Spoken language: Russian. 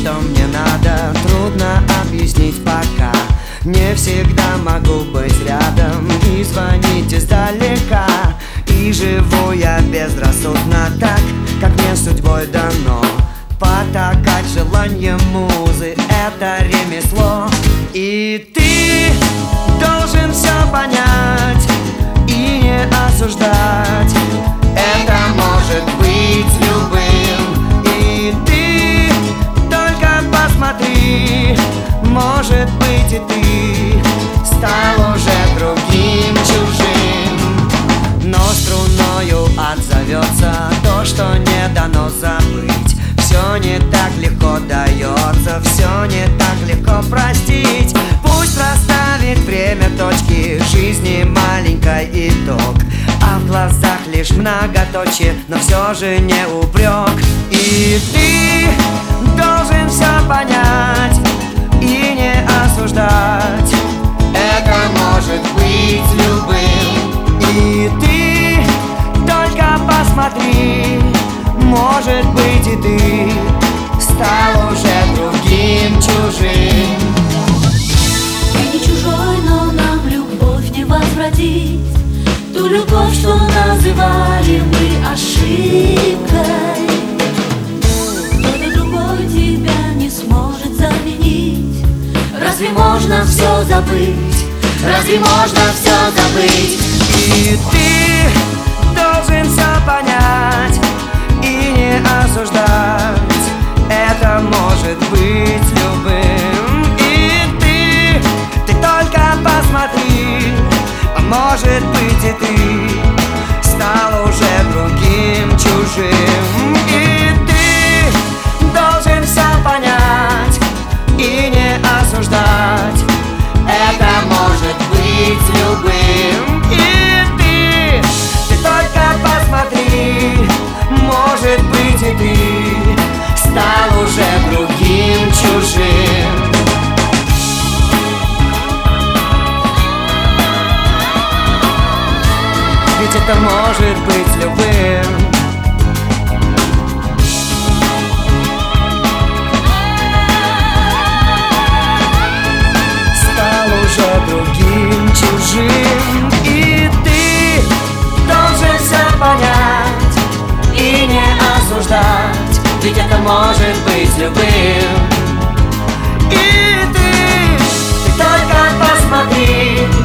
что мне надо, трудно объяснить пока. Не всегда могу быть рядом и звонить издалека. И живу я безрассудно так, как мне судьбой дано. Потакать желанием музы — это ремесло. И ты должен все понять и не осуждать. Это может быть любым. И ты только посмотри, может быть и ты стал уже другим, чужим. Но струною отзовется то, что не дано забыть. Все не так легко дается, все не так легко простить. Пусть расставит время точки, жизни маленький итог, а в глазах лишь многоточие, но все же не упрек. И ты должен все понять и не осуждать. Это может быть любым. И ты только посмотри, может быть и ты стал уже другим, чужим. Ты не чужой, но нам любовь не возвратить. Ту любовь, что называли мы ошибкой. Кто-то другой тебя не сможет заменить. Разве можно все забыть? Разве можно все забыть? И ты должен все понять и не осуждать. Это может быть любым. И ты только посмотри, может быть и ты стал уже другим, чужим. И ты должен все понять и не осуждать. Это может быть любым. И ты только посмотри, может быть и ты стал уже другим, чужим. Ведь это может быть любым. Стал уже другим, чужим. И ты должен все понять и не осуждать. Ведь это может быть любым. И ты только посмотри,